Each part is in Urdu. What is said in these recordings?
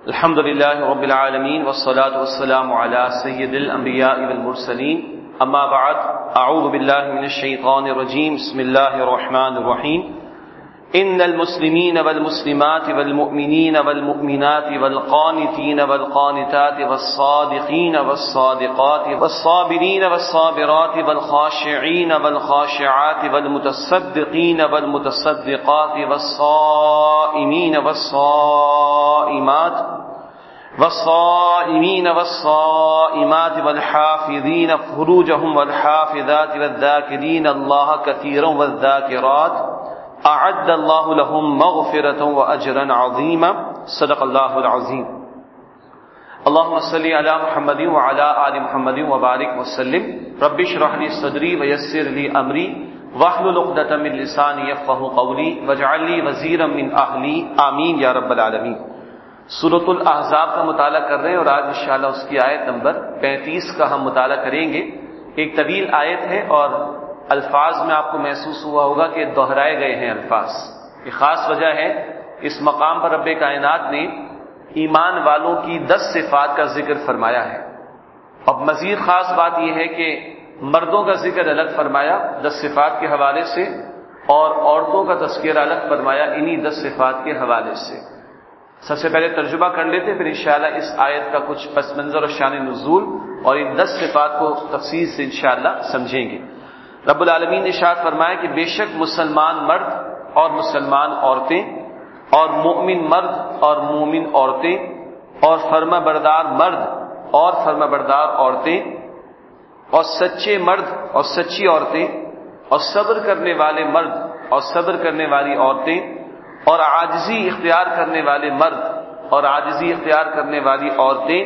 الحمد لله رب العالمين والصلاة والسلام على سيد الأنبياء والمرسلين أما بعد أعوذ بالله من الشيطان الرجيم بسم الله الرحمن الرحيم إن المسلمين والمسلمات والمؤمنين والمؤمنات والقانتين والقانتات والصادقين والصادقات والصابرين والصابرات والخاشعين والخاشعات والمتصدقين والمتصدقات والصائمين والصائمات والصائمين والصائمات والحافظين فروجهم والحافظات والذاكرين الله كثيرا والذاكرات اعد الله لهم مغفرة واجرا عظيما صدق الله العظيم اللهم صل على محمد وعلى آل محمد وبارك وسلم رب اشرح لي صدري ويسر لي امري واحلل عقدة من لساني يفقهوا قولي واجعل لي وزيرا من اهلي آمين یا رب العالمین۔ سورۃ الاحزاب کا مطالعہ کر رہے ہیں اور آج انشاءاللہ اس کی آیت نمبر 35 کا ہم مطالعہ کریں گے۔ ایک طویل آیت ہے اور الفاظ میں آپ کو محسوس ہوا ہوگا کہ دہرائے گئے ہیں الفاظ۔ یہ خاص وجہ ہے، اس مقام پر رب کائنات نے ایمان والوں کی 10 صفات کا ذکر فرمایا ہے۔ اب مزید خاص بات یہ ہے کہ مردوں کا ذکر الگ فرمایا 10 صفات کے حوالے سے اور عورتوں کا تذکرہ الگ فرمایا انہی 10 صفات کے حوالے سے۔ سب سے پہلے ترجمہ کر لیتے پھر انشاءاللہ اس آیت کا کچھ پس منظر اور شان نزول اور ان 10 صفات کو تفصیل سے انشاءاللہ سمجھیں گے۔ رب العالمین نے ارشاد فرمایا کہ بے شک مسلمان مرد اور مسلمان عورتیں اور مومن مرد اور مومن عورتیں اور فرما بردار مرد اور فرما بردار عورتیں اور سچے مرد اور سچی عورتیں اور صبر کرنے والے مرد اور صبر کرنے والی عورتیں اور عاجزی اختیار کرنے والے مرد اور عاجزی اختیار کرنے والی عورتیں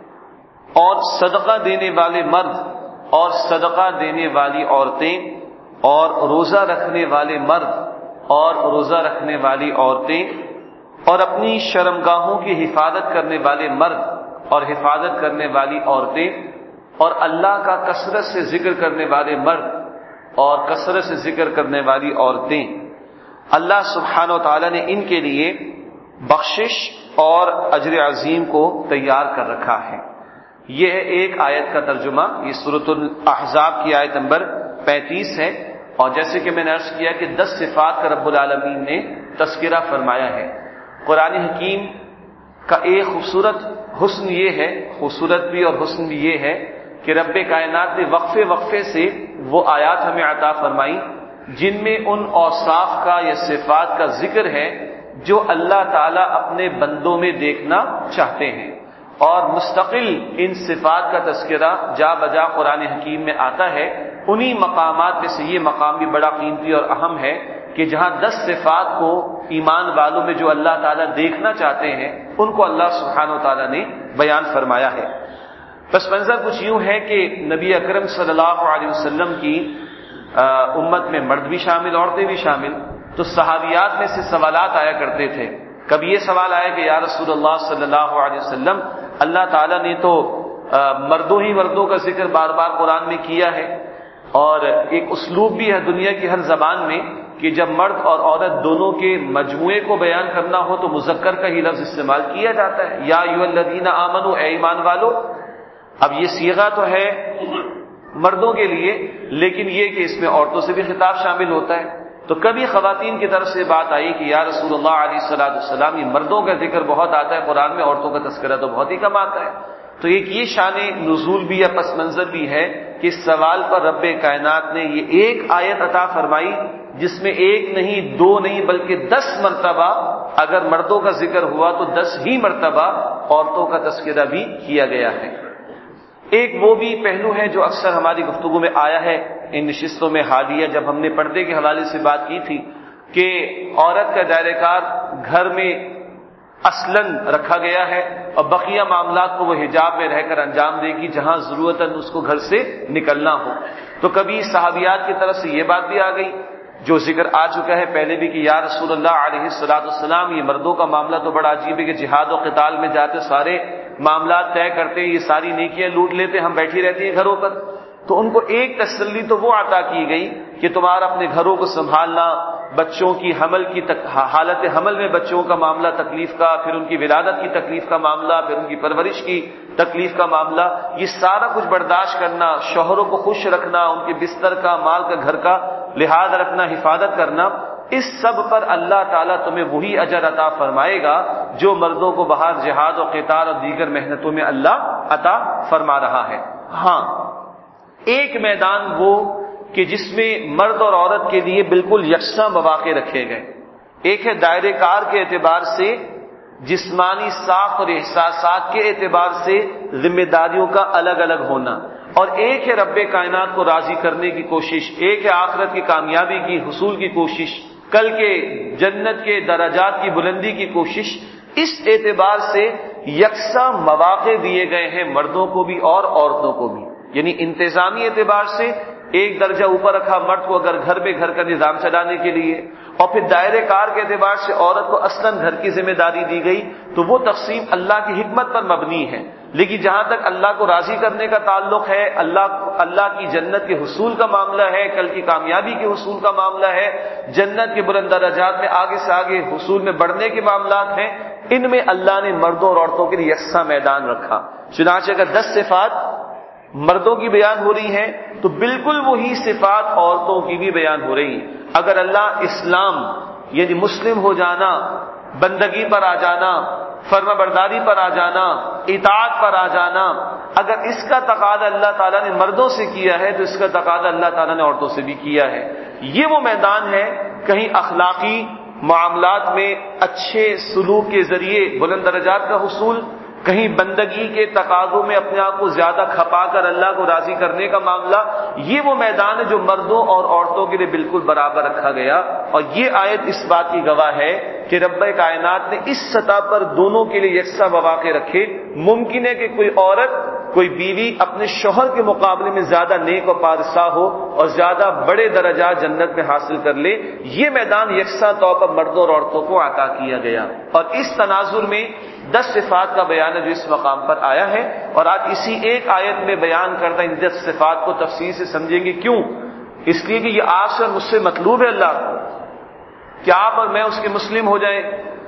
اور صدقہ دینے والے مرد اور صدقہ دینے والی عورتیں اور روزہ رکھنے والے مرد اور روزہ رکھنے والی عورتیں اور اپنی شرمگاہوں کی حفاظت کرنے والے مرد اور حفاظت کرنے والی عورتیں اور اللہ کا کثرت سے ذکر کرنے والے مرد اور کثرت سے ذکر کرنے والی عورتیں، اللہ سبحانہ و تعالی نے ان کے لیے بخشش اور اجر عظیم کو تیار کر رکھا ہے۔ یہ ہے ایک آیت کا ترجمہ، یہ سورۃ الاحزاب کی آیت نمبر 35 ہے، اور جیسے کہ میں نے عرض کیا کہ 10 صفات کا رب العالمین نے تذکرہ فرمایا ہے۔ قرآن حکیم کا ایک خوبصورت حسن یہ ہے، خوبصورت بھی اور حسن بھی یہ ہے کہ رب کائنات نے وقفے وقفے سے وہ آیات ہمیں عطا فرمائی جن میں ان اوصاف کا یا صفات کا ذکر ہے جو اللہ تعالیٰ اپنے بندوں میں دیکھنا چاہتے ہیں، اور مستقل ان صفات کا تذکرہ جا بجا قرآن حکیم میں آتا ہے۔ انہی مقامات میں سے یہ مقام بھی بڑا قیمتی اور اہم ہے کہ جہاں 10 صفات کو ایمان والوں میں جو اللہ تعالیٰ دیکھنا چاہتے ہیں ان کو اللہ سبحانہ و تعالیٰ نے بیان فرمایا ہے۔ پس منظر کچھ یوں ہے کہ نبی اکرم صلی اللہ علیہ وسلم کی امت میں مرد بھی شامل عورتیں بھی شامل، تو صحابیات میں سے سوالات آیا کرتے تھے۔ کبھی یہ سوال آیا کہ یا رسول اللہ صلی اللہ علیہ وسلم، اللہ تعالیٰ نے تو مردوں کا ذکر بار بار قرآن میں کیا ہے، اور ایک اسلوب بھی ہے دنیا کی ہر زبان میں کہ جب مرد اور عورت دونوں کے مجموعے کو بیان کرنا ہو تو مذکر کا ہی لفظ استعمال کیا جاتا ہے، یا ایھا الذین آمنوا، اے ایمان والو۔ اب یہ صیغہ تو ہے مردوں کے لیے، لیکن یہ کہ اس میں عورتوں سے بھی خطاب شامل ہوتا ہے، تو کبھی خواتین کی طرف سے بات آئی کہ یا رسول اللہ علیہ الصلوۃ والسلام، یہ مردوں کا ذکر بہت آتا ہے قرآن میں، عورتوں کا تذکرہ تو بہت ہی کم آتا ہے۔ تو ایک یہ شان نزول بھی یا پس منظر بھی ہے کہ اس سوال پر رب کائنات نے یہ ایک آیت عطا فرمائی جس میں ایک نہیں، دو نہیں، بلکہ 10 مرتبہ اگر مردوں کا ذکر ہوا تو 10 ہی مرتبہ عورتوں کا تذکرہ بھی کیا گیا ہے۔ ایک وہ بھی پہلو ہے جو اکثر ہماری گفتگو میں آیا ہے ان نشستوں میں حالیہ، جب ہم نے پردے کے حوالے سے بات کی تھی کہ عورت کا دائرہ کار گھر میں اصلاً رکھا گیا ہے اور بقیہ معاملات کو وہ حجاب میں رہ کر انجام دے گی جہاں ضرورتاً اس کو گھر سے نکلنا ہو۔ تو کبھی صحابیات کی طرف سے یہ بات بھی آ گئی جو ذکر آ چکا ہے پہلے بھی کہ یا رسول اللہ علیہ الصلوۃ والسلام، یہ مردوں کا معاملہ تو بڑا عجیب ہے کہ جہاد و قتال میں جاتے سارے معاملات طے کرتے، یہ ساری نیکیاں لوٹ لیتے، ہم بیٹھی رہتی ہیں گھروں پر۔ تو ان کو ایک تسلی تو وہ عطا کی گئی کہ تمہارا اپنے گھروں کو سنبھالنا، بچوں کی حالت حمل میں بچوں کا معاملہ تکلیف کا، پھر ان کی ولادت کی تکلیف کا معاملہ، پھر ان کی پرورش کی تکلیف کا معاملہ، یہ سارا کچھ برداشت کرنا، شوہروں کو خوش رکھنا، ان کے بستر کا، مال کا، گھر کا لحاظ رکھنا، حفاظت کرنا، اس سب پر اللہ تعالیٰ تمہیں وہی اجر عطا فرمائے گا جو مردوں کو باہر جہاد و قتال اور دیگر محنتوں میں اللہ عطا فرما رہا ہے۔ ہاں، ایک میدان وہ کہ جس میں مرد اور عورت کے لیے بالکل یکساں مواقع رکھے گئے، ایک ہے دائرہ کار کے اعتبار سے، جسمانی ساخت اور احساسات کے اعتبار سے ذمہ داریوں کا الگ الگ ہونا، اور ایک ہے رب کائنات کو راضی کرنے کی کوشش، ایک ہے آخرت کی کامیابی کی حصول کی کوشش، کل کے جنت کے درجات کی بلندی کی کوشش۔ اس اعتبار سے یکساں مواقع دیے گئے ہیں مردوں کو بھی اور عورتوں کو بھی، یعنی انتظامی اعتبار سے ایک درجہ اوپر رکھا مرد کو اگر گھر کا نظام چلانے کے لیے، اور پھر دائرہ کار کے اعتبار سے عورت کو اصلاً گھر کی ذمہ داری دی گئی، تو وہ تقسیم اللہ کی حکمت پر مبنی ہے۔ لیکن جہاں تک اللہ کو راضی کرنے کا تعلق ہے، اللہ کی جنت کے حصول کا معاملہ ہے، کل کی کامیابی کے حصول کا معاملہ ہے، جنت کے بلند درجات میں آگے سے آگے حصول میں بڑھنے کے معاملات ہیں، ان میں اللہ نے مردوں اور عورتوں کے لیے یکساں میدان رکھا۔ چنانچہ اگر 10 صفات مردوں کی بیان ہو رہی ہیں تو بالکل وہی صفات عورتوں کی بھی بیان ہو رہی ہیں۔ اگر اللہ اسلام یعنی مسلم ہو جانا، بندگی پر آ جانا، فرما برداری پر آ جانا، اطاعت پر آ جانا، اگر اس کا تقاضا اللہ تعالیٰ نے مردوں سے کیا ہے تو اس کا تقاضا اللہ تعالیٰ نے عورتوں سے بھی کیا ہے۔ یہ وہ میدان ہے، کہیں اخلاقی معاملات میں اچھے سلوک کے ذریعے بلند درجات کا حصول، کہیں بندگی کے تقاضوں میں اپنے آپ کو زیادہ کھپا کر اللہ کو راضی کرنے کا معاملہ، یہ وہ میدان ہے جو مردوں اور عورتوں کے لیے بالکل برابر رکھا گیا۔ اور یہ آیت اس بات کی گواہ ہے کہ رب کائنات نے اس سطح پر دونوں کے لیے یکساں مواقع رکھے۔ ممکن ہے کہ کوئی عورت، کوئی بیوی اپنے شوہر کے مقابلے میں زیادہ نیک و پارسا ہو اور زیادہ بڑے درجات جنت میں حاصل کر لے، یہ میدان یکساں طور پر مردوں اور عورتوں کو عطا کیا گیا۔ اور اس تناظر میں 10 صفات کا بیان ہے جو اس مقام پر آیا ہے، اور آج اسی ایک آیت میں بیان کرتا ان 10 صفات کو تفصیل سے سمجھیں گے۔ کیوں؟ اس لیے کہ یہ آپ سے مجھ سے مطلوب ہے اللہ کو کہ آپ اور میں اس کے مسلم ہو جائیں،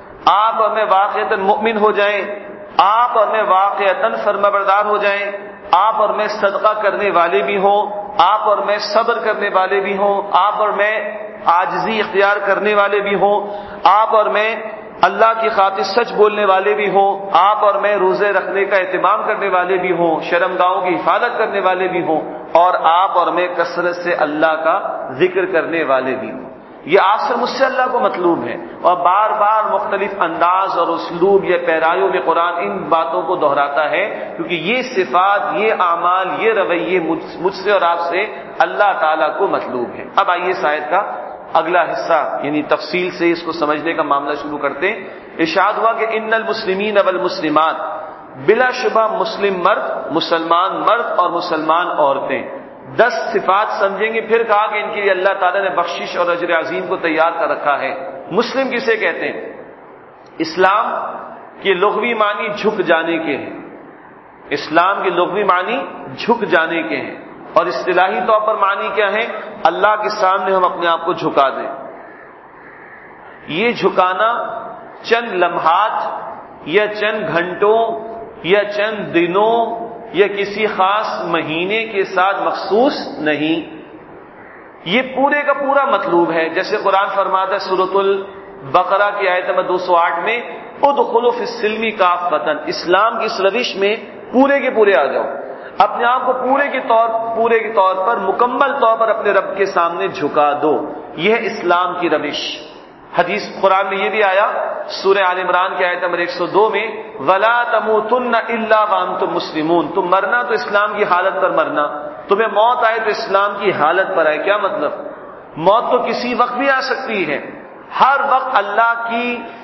آپ اور میں واقعتاً مؤمن ہو جائیں، آپ اور میں واقعتاً فرمانبردار ہو جائیں، آپ اور میں صدقہ کرنے والے بھی ہوں، آپ اور میں صبر کرنے والے بھی ہوں، آپ اور میں عاجزی اختیار کرنے والے بھی ہوں، آپ اور میں اللہ کی خاطر سچ بولنے والے بھی ہوں، آپ اور میں روزے رکھنے کا اہتمام کرنے والے بھی ہوں، شرمگاہوں کی حفاظت کرنے والے بھی ہوں، اور آپ اور میں کثرت سے اللہ کا ذکر کرنے والے بھی ہوں۔ یہ آپ سے مجھ سے اللہ کو مطلوب ہے، اور بار بار مختلف انداز اور اسلوب یا پیرایوں میں قرآن ان باتوں کو دہراتا ہے، کیونکہ یہ صفات، یہ اعمال، یہ رویے مجھ سے اور آپ سے اللہ تعالیٰ کو مطلوب ہے۔ اب آئیے اس آیت کا اگلا حصہ یعنی تفصیل سے اس کو سمجھنے کا معاملہ شروع کرتے ہیں۔ ارشاد ہوا کہ ان المسلمین والمسلمات، بلا شبہ مسلم مرد، مسلمان مرد اور مسلمان عورتیں 10 صفات سمجھیں گے، پھر کہا کہ ان کے لیے اللہ تعالیٰ نے بخشش اور اجر عظیم کو تیار کر رکھا ہے۔ مسلم کسے کہتے ہیں؟ اسلام کے لغوی معنی جھک جانے کے ہیں، اسلام کے لغوی معنی جھک جانے کے ہیں، اور اصطلاحی طور پر معنی کیا ہے؟ اللہ کے سامنے ہم اپنے آپ کو جھکا دیں۔ یہ جھکانا چند لمحات یا چند گھنٹوں یا چند دنوں یا کسی خاص مہینے کے ساتھ مخصوص نہیں، یہ پورے کا پورا مطلوب ہے۔ جیسے قرآن فرماتا ہے سورۃ البقرہ کی آیت نمبر 208 میں، ادخلوا فی السلم کافۃ، اسلام کی اس روش میں پورے کے پورے آ جاؤ، اپنے آپ کو پورے کے طور پر مکمل طور پر اپنے رب کے سامنے جھکا دو، یہ ہے اسلام کی روش۔ حدیث قرآن میں یہ بھی آیا سورہ آل عمران کی آیت نمبر 102 میں، وَلَا تَمُوتُنَّ إِلَّا وَأَنْتُمْ مُسْلِمُونَ، تم مرنا تو اسلام کی حالت پر مرنا، تمہیں موت آئے تو اسلام کی حالت پر آئے۔ کیا مطلب؟ موت تو کسی وقت بھی آ سکتی ہے، ہر وقت اللہ کی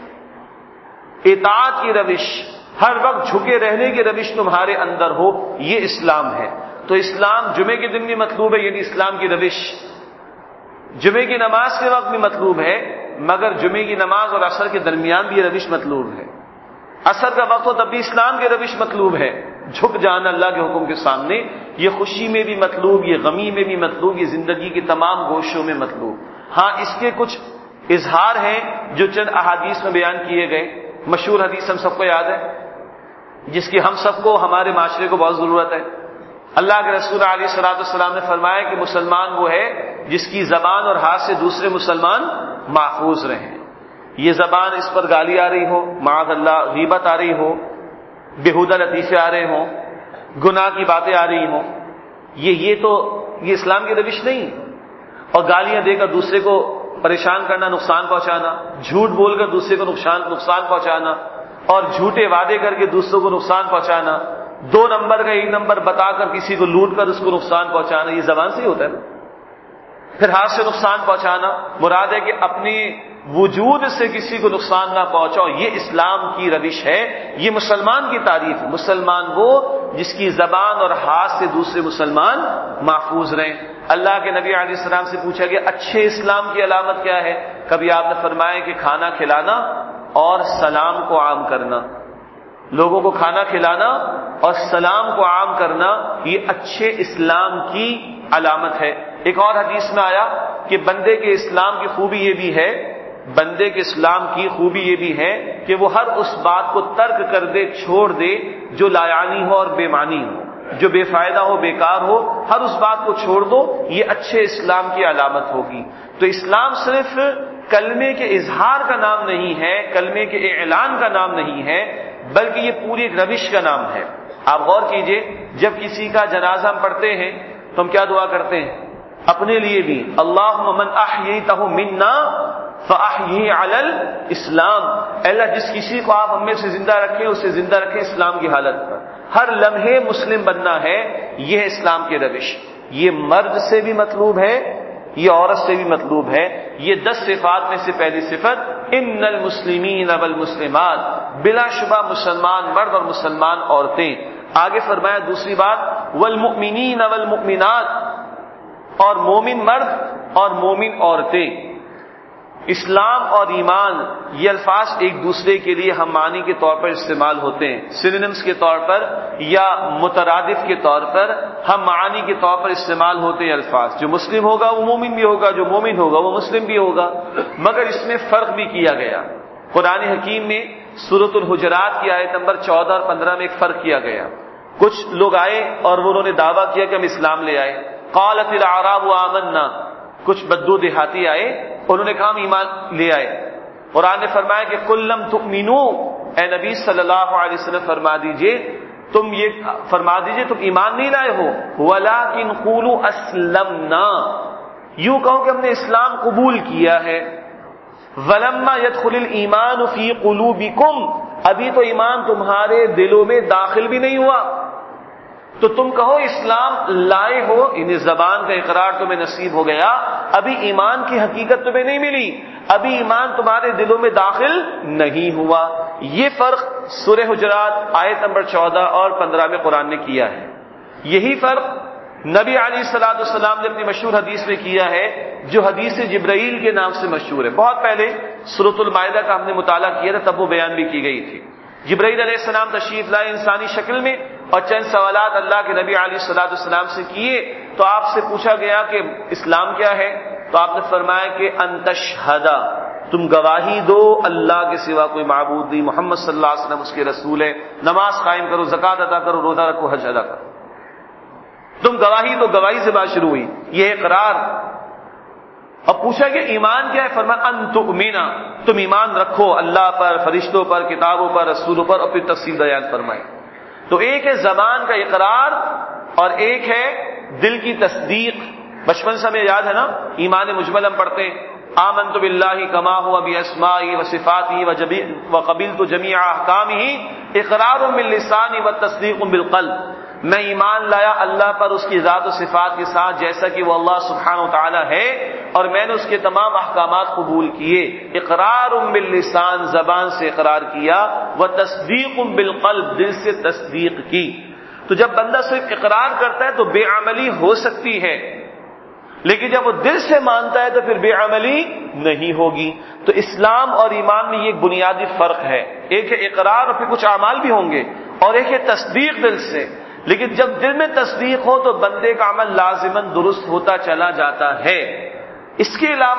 اطاعت کی روش، ہر وقت جھکے رہنے کی روش تمہارے اندر ہو، یہ اسلام ہے۔ تو اسلام جمعے کے دن بھی مطلوب ہے، یعنی اسلام کی روش، جمعے کی نماز کے وقت بھی مطلوب ہے، مگر جمعے کی نماز اور عصر کے درمیان بھی یہ روش مطلوب ہے۔ عصر کا وقت ہو تب بھی اسلام کی روش مطلوب ہے، جھک جانا اللہ کے حکم کے سامنے، یہ خوشی میں بھی مطلوب، یہ غمی میں بھی مطلوب، یہ زندگی کے تمام گوشوں میں مطلوب۔ ہاں، اس کے کچھ اظہار ہیں جو چند احادیث میں بیان کیے گئے. مشہور حدیث ہم سب کو یاد ہے جس کی ہم سب کو ہمارے معاشرے کو بہت ضرورت ہے. اللہ کے رسول علیہ الصلوۃ والسلام نے فرمایا کہ مسلمان وہ ہے جس کی زبان اور ہاتھ سے دوسرے مسلمان محفوظ رہیں. یہ زبان اس پر گالی آ رہی ہو، معاذ اللہ غیبت آ رہی ہو، بیہودہ لطیفے آ رہے ہوں، گناہ کی باتیں آ رہی ہوں، یہ اسلام کی روش نہیں. اور گالیاں دے کر دوسرے کو پریشان کرنا، نقصان پہنچانا، جھوٹ بول کر دوسرے کو نقصان پہنچانا، اور جھوٹے وعدے کر کے دوسروں کو نقصان پہنچانا، 2 نمبر کا 1 نمبر بتا کر کسی کو لوٹ کر اس کو نقصان پہنچانا، یہ زبان سے ہی ہوتا ہے نا. پھر ہاتھ سے نقصان پہنچانا، مراد ہے کہ اپنی وجود سے کسی کو نقصان نہ پہنچاؤ. یہ اسلام کی روش ہے، یہ مسلمان کی تعریف ہے. مسلمان وہ جس کی زبان اور ہاتھ سے دوسرے مسلمان محفوظ رہیں. اللہ کے نبی علیہ السلام سے پوچھا کہ اچھے اسلام کی علامت کیا ہے؟ کبھی آپ نے فرمایا کہ کھانا کھلانا اور سلام کو عام کرنا. لوگوں کو کھانا کھلانا اور سلام کو عام کرنا یہ اچھے اسلام کی علامت ہے. ایک اور حدیث میں آیا کہ بندے کے اسلام کی خوبی یہ بھی ہے، بندے کے اسلام کی خوبی یہ بھی ہے کہ وہ ہر اس بات کو ترک کر دے، چھوڑ دے جو لا یعنی ہو اور بے معنی ہو، جو بے فائدہ ہو، بیکار ہو، ہر اس بات کو چھوڑ دو. یہ اچھے اسلام کی علامت ہوگی. تو اسلام صرف کلمے کے اظہار کا نام نہیں ہے، کلمے کے اعلان کا نام نہیں ہے، بلکہ یہ پوری ایک روش کا نام ہے. آپ غور کیجئے، جب کسی کا جنازہ ہم پڑھتے ہیں تو ہم کیا دعا کرتے ہیں؟ اپنے لیے بھی اللہم من احییتہ منا فاحیہ علی الاسلام. اللہ جس کسی کو آپ ہم میں سے زندہ رکھیں اسے زندہ رکھیں اسلام کی حالت پر. ہر لمحے مسلم بننا ہے، یہ ہے اسلام کی روش. یہ مرد سے بھی مطلوب ہے، یہ عورت سے بھی مطلوب ہے. یہ 10 صفات میں سے پہلی صفت ان المسلمین والمسلمات، بلا شبہ مسلمان مرد اور مسلمان عورتیں. آگے فرمایا دوسری بات والمؤمنین والمؤمنات، اور مومن مرد اور مومن عورتیں. اسلام اور ایمان یہ الفاظ ایک دوسرے کے لیے ہم معنی کے طور پر استعمال ہوتے ہیں، سینونیمز کے طور پر یا مترادف کے طور پر ہم معانی کے طور پر استعمال ہوتے ہیں الفاظ. جو مسلم ہوگا وہ مومن بھی ہوگا، جو مومن ہوگا وہ مسلم بھی ہوگا. مگر اس میں فرق بھی کیا گیا. قرآن حکیم میں سورۃ الحجرات کی آیت نمبر 14 اور 15 میں ایک فرق کیا گیا. کچھ لوگ آئے اور انہوں نے دعویٰ کیا کہ ہم اسلام لے آئے. قالت الاعراب آمنا، کچھ بدو دیہاتی آئے، انہوں نے کہا ہم ایمان لے آئے. قرآن نے فرمایا کہ قل لم تؤمنوا، اے نبی صلی اللہ علیہ وسلم فرما دیجئے تم ایمان نہیں لائے ہو، ولکن قولوا اسلمنا، یوں کہو کہ ہم نے اسلام قبول کیا ہے. ولما يدخل الایمان فی قلوبکم، ابھی تو ایمان تمہارے دلوں میں داخل بھی نہیں ہوا. تو تم کہو اسلام لائے ہو، انہیں زبان کا اقرار تمہیں نصیب ہو گیا، ابھی ایمان کی حقیقت تمہیں نہیں ملی، ابھی ایمان تمہارے دلوں میں داخل نہیں ہوا. یہ فرق سورہ حجرات آیت نمبر 14 اور 15 میں قرآن نے کیا ہے. یہی فرق نبی علیہ الصلوۃ والسلام نے اپنی مشہور حدیث میں کیا ہے جو حدیث جبرائیل کے نام سے مشہور ہے. بہت پہلے سورۃ المائدہ کا ہم نے مطالعہ کیا تھا، تب وہ بیان بھی کی گئی تھی. جبرائیل علیہ السلام تشریف لائے انسانی شکل میں اور چند سوالات اللہ کے نبی علیہ الصلوۃ والسلام سے کیے. تو آپ سے پوچھا گیا کہ اسلام کیا ہے؟ تو آپ نے فرمایا کہ ان تشہد، تم گواہی دو اللہ کے سوا کوئی معبود نہیں، محمد صلی اللہ علیہ وسلم اس کے رسول ہے. نماز قائم کرو، زکوٰۃ ادا کرو، روزہ رکھو، حج ادا کرو. تم گواہی دو، گواہی سے بات شروع ہوئی، یہ اقرار. اب پوچھا کہ ایمان کیا ہے؟ فرمایا ان تؤمنا، تم ایمان رکھو اللہ پر، فرشتوں پر، کتابوں پر، رسولوں پر، اور پھر تفصیل بیان فرمائی. تو ایک ہے زبان کا اقرار اور ایک ہے دل کی تصدیق. بچپن سے ہمیں یاد ہے نا، ایمان مجمل ہم پڑھتے ہیں آمنت باللہ کما ہوا باسمائی وصفاتی وقبلت جمیع احکامہ اقرار باللسان وتصدیق بالقلب. میں ایمان لایا اللہ پر اس کی ذات و صفات کے ساتھ جیسا کہ وہ اللہ سبحانہ و تعالی ہے، اور میں نے اس کے تمام احکامات قبول کیے. اقرار باللسان، زبان سے اقرار کیا، وتصدیق بالقلب، دل سے تصدیق کی. تو جب بندہ صرف اقرار کرتا ہے تو بے عملی ہو سکتی ہے، لیکن جب وہ دل سے مانتا ہے تو پھر بے عملی نہیں ہوگی. تو اسلام اور ایمان میں یہ ایک بنیادی فرق ہے. ایک ہے اقرار اور پھر کچھ اعمال بھی ہوں گے، اور ایک ہے تصدیق دل سے. لیکن جب دل میں تصدیق ہو تو بندے کا عمل لازماً درست ہوتا چلا جاتا ہے. اس کے علاوہ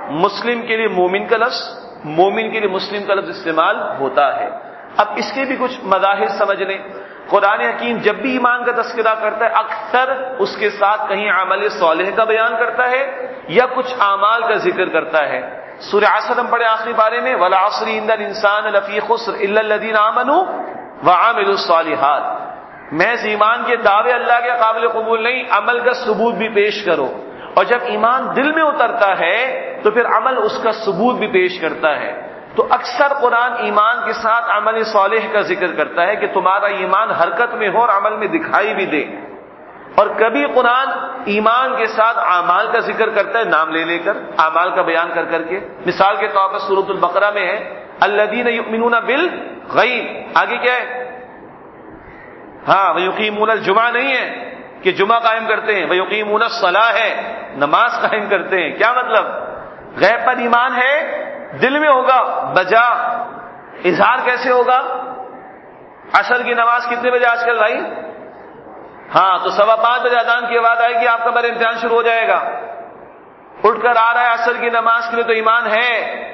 مسلم کے لیے مومن کا لفظ، مومن کے لیے مسلم کا لفظ استعمال ہوتا ہے۔ اب اس کے بھی کچھ مظاہر سمجھ لیں۔ قرآن حکیم جب بھی ایمان کا تذکرہ کرتا ہے اکثر اس کے ساتھ کہیں عمل صالح کا بیان کرتا ہے یا کچھ اعمال کا ذکر کرتا ہے۔ سورہ عصر ہم پڑھے آخری بارے میں، وَالْعَصْرِ إِنَّ الْإِنسَانَ لَفِي خُسْرٍ إِلَّا الَّذِينَ آمَنُوا وَعَمِلُوا الصَّالِحَاتِ۔ محض ایمان کے دعوے اللہ کے قابل قبول نہیں، عمل کا ثبوت بھی پیش کرو، اور جب ایمان دل میں اترتا ہے تو پھر عمل اس کا ثبوت بھی پیش کرتا ہے۔ تو اکثر قرآن ایمان کے ساتھ عمل صالح کا ذکر کرتا ہے کہ تمہارا ایمان حرکت میں ہو اور عمل میں دکھائی بھی دے، اور کبھی قرآن ایمان کے ساتھ اعمال کا ذکر کرتا ہے نام لے لے کر، اعمال کا بیان کر کر کے۔ مثال کے طور پر سورۃ البقرہ میں ہے الذین یؤمنون بالغیب، آگے کیا ہے؟ ہاں ویقیمون الجمعہ نہیں ہے کہ جمعہ قائم کرتے ہیں، ویقیمون الصلاۃ ہے نماز قائم کرتے ہیں۔ کیا مطلب؟ غیب پر ایمان ہے، دل میں ہوگا، بجا اظہار کیسے ہوگا؟ عصر کی نماز کتنے بجے آج کل بھائی؟ ہاں تو 5:15 بجے اذان کی آواز آئے گی، آپ کا بڑا امتحان شروع ہو جائے گا، اٹھ کر آ رہا ہے عصر کی نماز کے لیے تو ایمان ہے،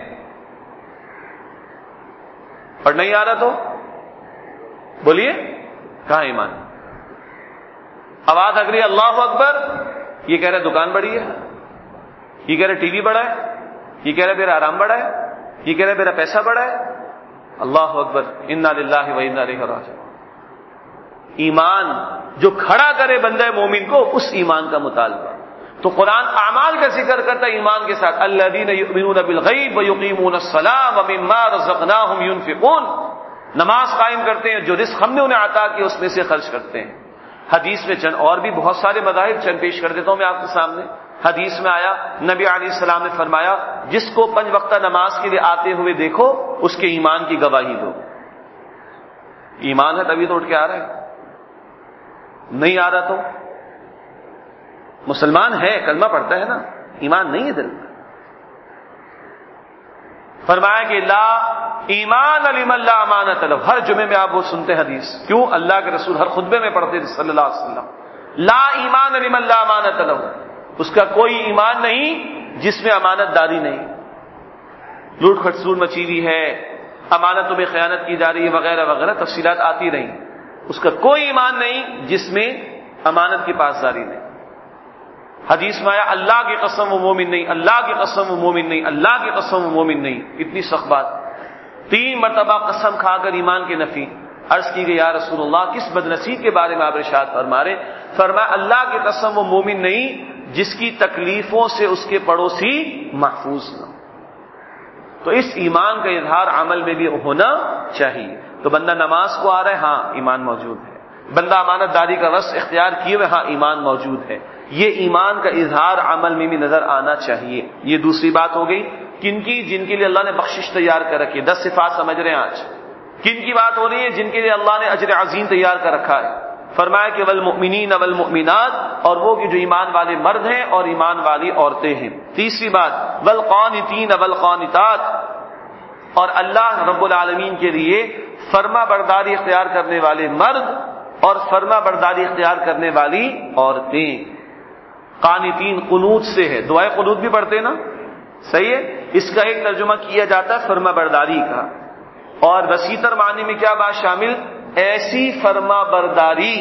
اور نہیں آ رہا تو بولیے کہاں ایمان؟ آواز اگر اللہ اکبر، یہ کہہ رہے دکان بڑی ہے، یہ کہہ رہے ٹی وی بڑا ہے، یہ کہہ رہے میرا آرام بڑا ہے، یہ کہہ رہے میرا پیسہ بڑا ہے۔ اللہ اکبر، انا للہ و انا الیہ راجعون۔ ایمان جو کھڑا کرے بندہ مومن کو، اس ایمان کا مطالبہ۔ تو قرآن اعمال کا ذکر کرتا ہے ایمان کے ساتھ، الذین یؤمنون بالغیب ویقیمون الصلاۃ ومما رزقناہم ینفقون، نماز قائم کرتے ہیں، جو رزق ہم نے انہیں عطا کیا اس میں سے خرچ کرتے ہیں۔ حدیث میں چند اور بھی بہت سارے مذاہب چند پیش کر دیتا ہوں میں آپ کے سامنے۔ حدیث میں آیا، نبی علیہ السلام نے فرمایا جس کو 5 وقتہ نماز کے لیے آتے ہوئے دیکھو اس کے ایمان کی گواہی دو۔ ایمان ہے تبھی تو اٹھ کے آ رہا ہے، نہیں آ رہا تو مسلمان ہے، کلمہ پڑھتا ہے نا، ایمان نہیں ہے دل میں۔ فرمایا کہ لا ایمان لمن لا امانت له، ہر جمعے میں آپ وہ سنتے حدیث، کیوں؟ اللہ کے رسول ہر خطبے میں پڑھتے تھے صلی اللہ علیہ وسلم، لا ایمان لمن لا امانت له، اس کا کوئی ایمان نہیں جس میں امانت داری نہیں، لوٹ کھسوٹ مچی ہوئی ہے، امانتوں میں خیانت کی جا رہی ہے وغیرہ وغیرہ، تفصیلات آتی رہیں۔ اس کا کوئی ایمان نہیں جس میں امانت کی پاسداری نہیں۔ حدیث میں آیا اللہ کی قسم وہ مومن نہیں، اللہ کی قسم وہ مومن نہیں، اللہ کی قسم وہ مومن نہیں۔ اتنی سخت بات، 3 مرتبہ قسم کھا کر ایمان کی نفی۔ عرض کی گئی یا رسول اللہ کس بدنصیب کے بارے میں آپ ارشاد فرما رہے؟ فرمایا اللہ کی قسم وہ مومن نہیں جس کی تکلیفوں سے اس کے پڑوسی محفوظ نہ۔ تو اس ایمان کا اظہار عمل میں بھی ہونا چاہیے۔ تو بندہ نماز کو آ رہا ہے، ہاں ایمان موجود ہے، بندہ امانت داری کا رس اختیار کیے ہوئے، ہاں ایمان موجود ہے۔ یہ ایمان کا اظہار عمل میں بھی نظر آنا چاہیے۔ یہ دوسری بات ہو گئی کن کی؟ جن کے لیے اللہ نے بخشش تیار کر رکھی ہے، 10 صفات سمجھ رہے ہیں آج۔ کن کی بات ہو رہی ہے؟ جن کے لیے اللہ نے اجر عظیم تیار کر رکھا ہے۔ فرمایا کہ والمؤمنین والمؤمنات، اور وہ کہ جو ایمان والے مرد ہیں اور ایمان والی عورتیں ہیں۔ تیسری بات والقانتین والقانتات، اور اللہ رب العالمین کے لیے فرما برداری اختیار کرنے والے مرد اور فرما برداری اختیار کرنے والی عورتیں۔ قانتین قنوت سے ہے، دعائے قنوت بھی پڑھتے نا، صحیح ہے؟ اس کا ایک ترجمہ کیا جاتا ہے فرما برداری کا، اور وسیع تر معنی میں کیا بات شامل؟ ایسی فرما برداری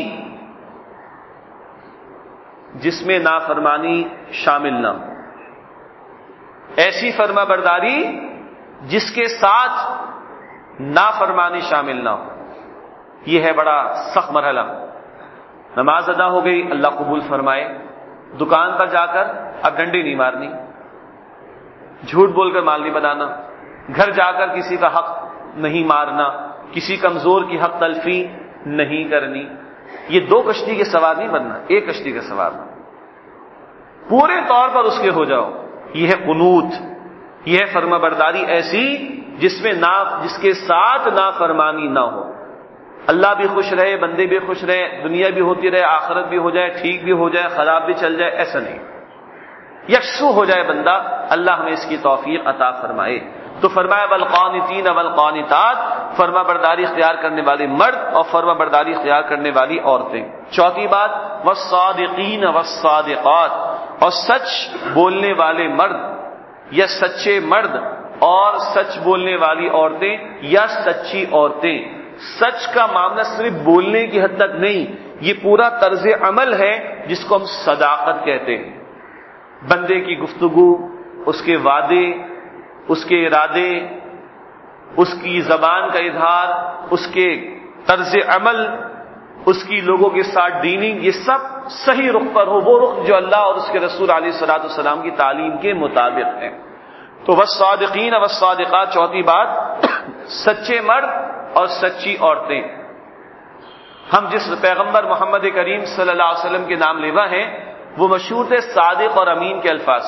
جس میں نافرمانی شامل نہ ہو، ایسی فرما برداری جس کے ساتھ نافرمانی شامل نہ ہو۔ یہ ہے بڑا سخت مرحلہ۔ نماز ادا ہو گئی، اللہ قبول فرمائے، دکان پر جا کر اب ڈنڈی نہیں مارنی، جھوٹ بول کر مال نہیں بنانا، گھر جا کر کسی کا حق نہیں مارنا، کسی کمزور کی حق تلفی نہیں کرنی۔ یہ 2 کشتی کے سوار نہیں بننا، 1 کشتی کا سوار بننا، پورے طور پر اس کے ہو جاؤ۔ یہ ہے قنوت، یہ ہے فرما برداری ایسی جس کے ساتھ نافرمانی نہ ہو۔ اللہ بھی خوش رہے، بندے بھی خوش رہے، دنیا بھی ہوتی رہے، آخرت بھی ہو جائے، ٹھیک بھی ہو جائے، خراب بھی چل جائے، ایسا نہیں، یکسو ہو جائے بندہ۔ اللہ ہمیں اس کی توفیق عطا فرمائے۔ تو فرمایا والقانتین والقانتات، فرما برداری اختیار کرنے والے مرد اور فرما برداری اختیار کرنے والی عورتیں۔ چوتھی بات والصادقین والصادقات، اور سچ بولنے والے مرد یا سچے مرد اور سچ بولنے والی عورتیں یا سچی عورتیں. سچ کا معاملہ صرف بولنے کی حد تک نہیں، یہ پورا طرز عمل ہے جس کو ہم صداقت کہتے ہیں. بندے کی گفتگو، اس کے وعدے، اس کے ارادے، اس کی زبان کا اظہار، اس کے طرز عمل، اس کی لوگوں کے ساتھ ڈیلنگ، یہ سب صحیح رخ پر ہو، وہ رخ جو اللہ اور اس کے رسول علیہ الصلوۃ والسلام کی تعلیم کے مطابق ہے. تو والصادقین والصادقات، چوتھی بات سچے مرد اور سچی عورتیں. ہم جس پیغمبر محمد کریم صلی اللہ علیہ وسلم کے نام لیوا ہیں وہ مشہور تھے صادق اور امین کے الفاظ.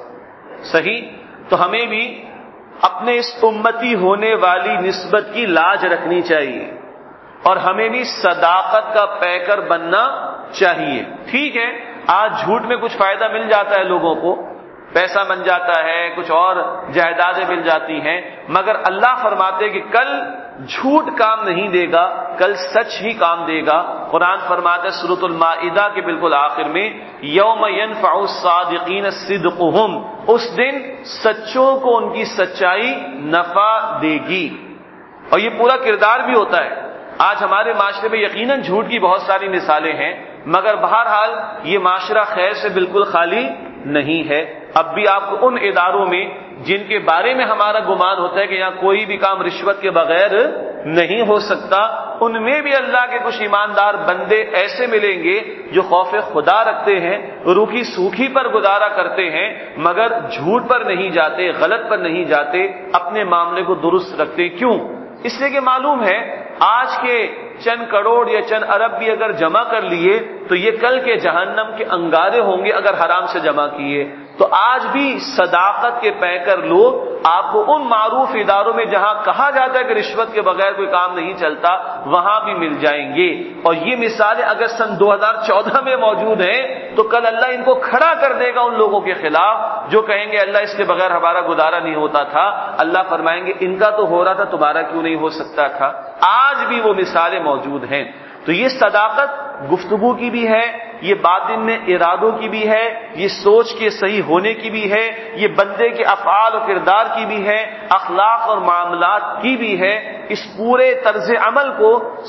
صحیح؟ تو ہمیں بھی اپنے اس امتی ہونے والی نسبت کی لاج رکھنی چاہیے اور ہمیں بھی صداقت کا پیکر بننا چاہیے. ٹھیک ہے، آج جھوٹ میں کچھ فائدہ مل جاتا ہے، لوگوں کو پیسہ بن جاتا ہے، کچھ اور جائیدادیں مل جاتی ہیں، مگر اللہ فرماتے کہ کل جھوٹ کام نہیں دے گا، کل سچ ہی کام دے گا. قرآن فرماتا ہے سورۃ المائدہ کے بالکل آخر میں، یوم ینفع الصادقین صدقہم، اس دن سچوں کو ان کی سچائی نفع دے گی. اور یہ پورا کردار بھی ہوتا ہے. آج ہمارے معاشرے میں یقیناً جھوٹ کی بہت ساری مثالیں ہیں، مگر بہرحال یہ معاشرہ خیر سے بالکل خالی نہیں ہے. اب بھی آپ کو ان اداروں میں جن کے بارے میں ہمارا گمان ہوتا ہے کہ یہاں کوئی بھی کام رشوت کے بغیر نہیں ہو سکتا، ان میں بھی اللہ کے کچھ ایماندار بندے ایسے ملیں گے جو خوف خدا رکھتے ہیں، روکھی سوکھی پر گزارا کرتے ہیں، مگر جھوٹ پر نہیں جاتے، غلط پر نہیں جاتے، اپنے معاملے کو درست رکھتے. کیوں؟ اس لیے کہ معلوم ہے آج کے چند کروڑ یا چند ارب بھی اگر جمع کر لیے تو یہ کل کے جہنم کے انگارے ہوں گے اگر حرام سے جمع کیے. تو آج بھی صداقت کے پیکر لوگ آپ کو ان معروف اداروں میں جہاں کہا جاتا ہے کہ رشوت کے بغیر کوئی کام نہیں چلتا، وہاں بھی مل جائیں گے. اور یہ مثالیں اگر سن 2014 میں موجود ہیں تو کل اللہ ان کو کھڑا کر دے گا ان لوگوں کے خلاف جو کہیں گے اللہ اس کے بغیر ہمارا گزارا نہیں ہوتا تھا. اللہ فرمائیں گے ان کا تو ہو رہا تھا، تمہارا کیوں نہیں ہو سکتا تھا. آج بھی وہ مثالیں موجود ہیں. تو یہ صداقت گفتگو کی بھی ہے، یہ باطن میں ارادوں کی بھی ہے، یہ سوچ کے صحیح ہونے کی بھی ہے، یہ بندے کے افعال و کردار کی بھی ہے، اخلاق اور معاملات کی بھی ہے. اس پورے طرز عمل کو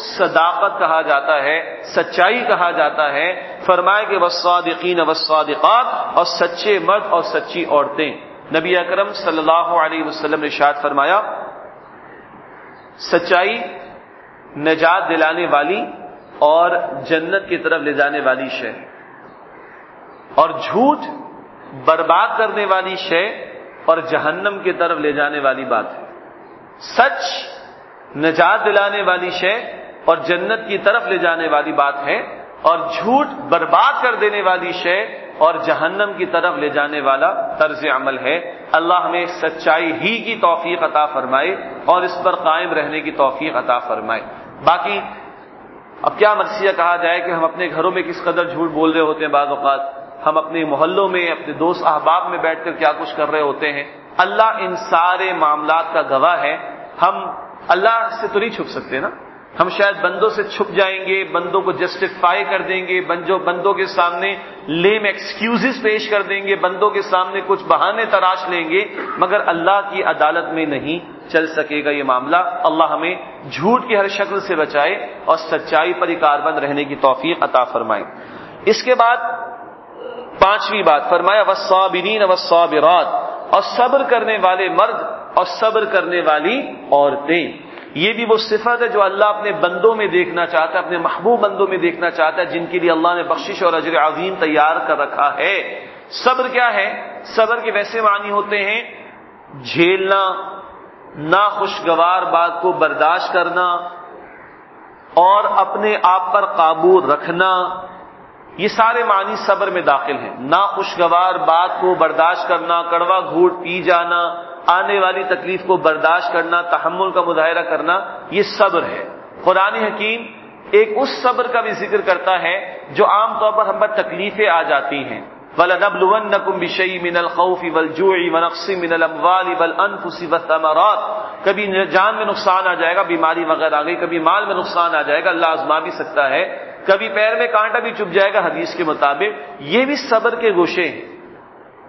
صداقت کہا جاتا ہے، سچائی کہا جاتا ہے. فرمائے کہ والصادقین والصادقات، اور سچے مرد اور سچی عورتیں. نبی اکرم صلی اللہ علیہ وسلم نے ارشاد فرمایا سچائی نجات دلانے والی اور جنت کی طرف لے جانے والی شے، اور جھوٹ برباد کرنے والی شے اور جہنم کی طرف لے جانے والی بات ہے. سچ نجات دلانے والی شے اور جنت کی طرف لے جانے والی بات ہے، اور جھوٹ برباد کر دینے والی شے اور جہنم کی طرف لے جانے والا طرز عمل ہے. اللہ ہمیں سچائی ہی کی توفیق عطا فرمائے اور اس پر قائم رہنے کی توفیق عطا فرمائے. باقی اب کیا مرثیہ کہا جائے کہ ہم اپنے گھروں میں کس قدر جھوٹ بول رہے ہوتے ہیں، بعض اوقات ہم اپنے محلوں میں اپنے دوست احباب میں بیٹھ کر کیا کچھ کر رہے ہوتے ہیں. اللہ ان سارے معاملات کا گواہ ہے. ہم اللہ سے تو نہیں چھپ سکتے نا، ہم شاید بندوں سے چھپ جائیں گے، بندوں کو جسٹیفائی کر دیں گے، بندوں کے سامنے لیم ایکسکیوزز پیش کر دیں گے، بندوں کے سامنے کچھ بہانے تراش لیں گے، مگر اللہ کی عدالت میں نہیں چل سکے گا یہ معاملہ. اللہ ہمیں جھوٹ کی ہر شکل سے بچائے اور سچائی پر ہی کاربند رہنے کی توفیق عطا فرمائے. اس کے بعد پانچویں بات فرمایا والصابرین والصابرات، اور صبر کرنے والے مرد اور صبر کرنے والی عورتیں. یہ بھی وہ صفت ہے جو اللہ اپنے بندوں میں دیکھنا چاہتا ہے، اپنے محبوب بندوں میں دیکھنا چاہتا ہے، جن کے لیے اللہ نے بخشش اور اجر عظیم تیار کر رکھا ہے. صبر کیا ہے؟ صبر کے ویسے معنی ہوتے ہیں جھیلنا، ناخوشگوار بات کو برداشت کرنا اور اپنے آپ پر قابو رکھنا. یہ سارے معنی صبر میں داخل ہیں. ناخوشگوار بات کو برداشت کرنا، کڑوا گھونٹ پی جانا، آنے والی تکلیف کو برداشت کرنا، تحمل کا مظاہرہ کرنا، یہ صبر ہے. قرآن حکیم ایک اس صبر کا بھی ذکر کرتا ہے جو عام طور پر ہم پر تکلیفیں آ جاتی ہیں. وَلَنَبْلُوَنَّكُمْ بِشَيْءٍ مِّنَ الْخَوْفِ وَالْجُوعِ وَنَقْصٍ مِّنَ الْأَمْوَالِ وَالْأَنفُسِ وَالثَّمَرَاتِ. کبھی جان میں نقصان آ جائے گا، بیماری وغیرہ آ گئی، کبھی مال میں نقصان آ جائے گا، اللہ آزما بھی سکتا ہے، کبھی پیر میں کانٹا بھی چبھ جائے گا حدیث کے مطابق. یہ بھی صبر کے گوشے ہیں.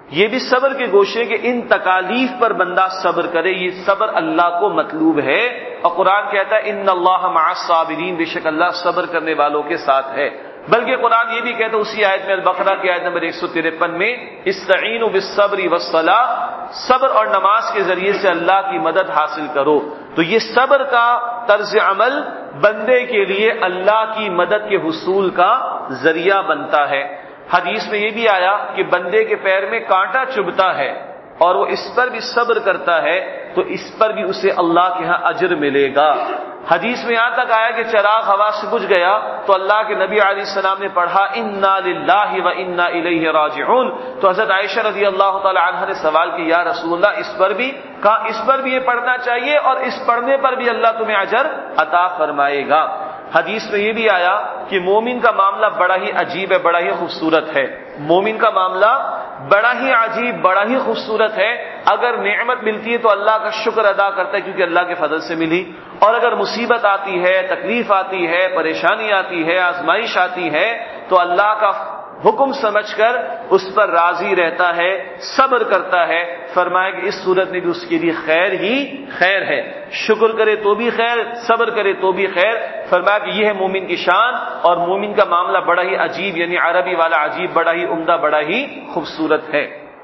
یہ بھی صبر کے گوشے کہ ان تکالیف پر بندہ صبر کرے. یہ صبر اللہ کو مطلوب ہے، اور قرآن کہتا ہے ان اللہ مع الصابرین، بے شک اللہ صبر کرنے والوں کے ساتھ ہے. بلکہ قرآن یہ بھی کہتا ہے اسی آیت میں، البقرہ کی آیت نمبر 153 میں، استعینوا بالصبر والصلاۃ، صبر اور نماز کے ذریعے سے اللہ کی مدد حاصل کرو. تو یہ صبر کا طرز عمل بندے کے لیے اللہ کی مدد کے حصول کا ذریعہ بنتا ہے. حدیث میں یہ بھی آیا کہ بندے کے پیر میں کانٹا چبھتا ہے اور وہ اس پر بھی صبر کرتا ہے تو اس پر بھی اسے اللہ کے ہاں اجر ملے گا. حدیث میں یہاں تک آیا کہ چراغ ہوا سے بجھ گیا تو اللہ کے نبی علیہ السلام نے پڑھا انا للہ و انا الیہ راجعون. تو حضرت عائشہ رضی اللہ تعالی عنہا نے سوال کیا یا رسول اللہ اس پر بھی؟ کہا اس پر بھی یہ پڑھنا چاہیے اور اس پڑھنے پر بھی اللہ تمہیں اجر عطا فرمائے گا. حدیث میں یہ بھی آیا کہ مومن کا معاملہ بڑا ہی عجیب ہے، بڑا ہی خوبصورت ہے. مومن کا معاملہ بڑا ہی عجیب، بڑا ہی خوبصورت ہے. اگر نعمت ملتی ہے تو اللہ کا شکر ادا کرتا ہے کیونکہ اللہ کے فضل سے ملی، اور اگر مصیبت آتی ہے، تکلیف آتی ہے، پریشانی آتی ہے، آزمائش آتی ہے تو اللہ کا حکم سمجھ کر اس پر راضی رہتا ہے، صبر کرتا ہے. فرمایا کہ اس صورت میں بھی اس کے لیے خیر ہی خیر ہے، شکر کرے تو بھی خیر، صبر کرے تو بھی خیر. فرمایا کہ یہ ہے مومن کی شان، اور مومن کا معاملہ بڑا ہی عجیب، یعنی عربی والا عجیب، بڑا ہی عمدہ، بڑا ہی خوبصورت ہے.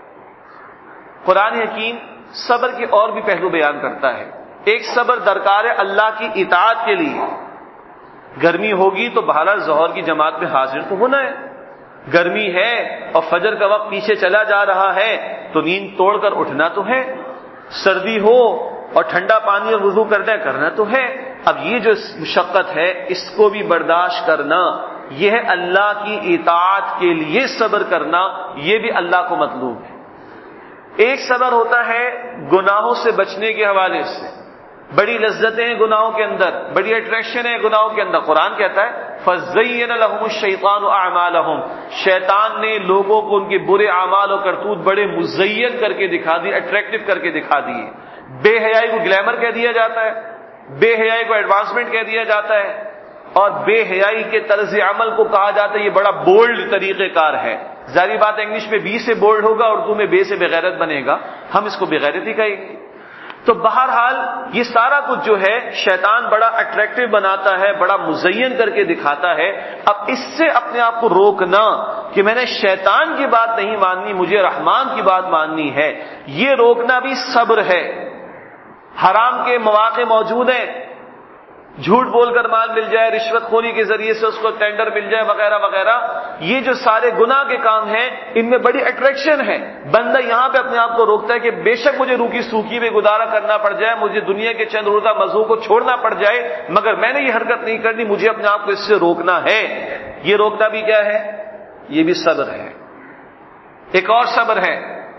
قرآن حکیم صبر کے اور بھی پہلو بیان کرتا ہے. ایک صبر درکار ہے اللہ کی اطاعت کے لیے. گرمی ہوگی تو بہرحال ظہر کی جماعت میں حاضر تو ہونا ہے. گرمی ہے اور فجر کا وقت پیچھے چلا جا رہا ہے تو نیند توڑ کر اٹھنا تو ہے. سردی ہو اور ٹھنڈا پانی اور وضو کرنا تو ہے. اب یہ جو مشقت ہے اس کو بھی برداشت کرنا، یہ ہے اللہ کی اطاعت کے لیے صبر کرنا، یہ بھی اللہ کو مطلوب ہے. ایک صبر ہوتا ہے گناہوں سے بچنے کے حوالے سے. بڑی لذتیں ہیں گناہوں کے اندر، بڑی اٹریکشن ہے گناہوں کے اندر. قرآن کہتا ہے فَزَيَّنَ لَهُمُ الشَّيْطَانُ أَعْمَالَهُمْ، شیطان نے لوگوں کو ان کے برے اعمال و کرتوت بڑے مزین کر کے دکھا دیے، اٹریکٹیو کر کے دکھا دیے. بے حیائی کو گلیمر کہہ دیا جاتا ہے، بے حیائی کو ایڈوانسمنٹ کہہ دیا جاتا ہے، اور بے حیائی کے طرز عمل کو کہا جاتا ہے یہ بڑا بولڈ طریقہ کار ہے. ظاہری بات انگلش میں بی سے بولڈ ہوگا، اردو میں بے سے بغیرت بنے گا، ہم اس کو بغیرت ہی کہیں گے. تو بہرحال یہ سارا کچھ جو ہے شیطان بڑا اٹریکٹیو بناتا ہے، بڑا مزین کر کے دکھاتا ہے. اب اس سے اپنے آپ کو روکنا کہ میں نے شیطان کی بات نہیں ماننی، مجھے رحمان کی بات ماننی ہے، یہ روکنا بھی صبر ہے. حرام کے مواقع موجود ہیں، جھوٹ بول کر مال مل جائے، رشوت خوری کے ذریعے سے اس کو ٹینڈر مل جائے وغیرہ وغیرہ، یہ جو سارے گناہ کے کام ہیں ان میں بڑی اٹریکشن ہے. بندہ یہاں پہ اپنے آپ کو روکتا ہے کہ بے شک مجھے روکی سوکھی میں گزارا کرنا پڑ جائے، مجھے دنیا کے چند روزہ مزوں کو چھوڑنا پڑ جائے، مگر میں نے یہ حرکت نہیں کرنی، مجھے اپنے آپ کو اس سے روکنا ہے. یہ روکنا بھی کیا ہے؟ یہ بھی صبر ہے. ایک اور صبر ہے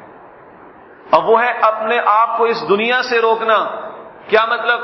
اور وہ ہے اپنے آپ کو اس دنیا سے روکنا. کیا مطلب؟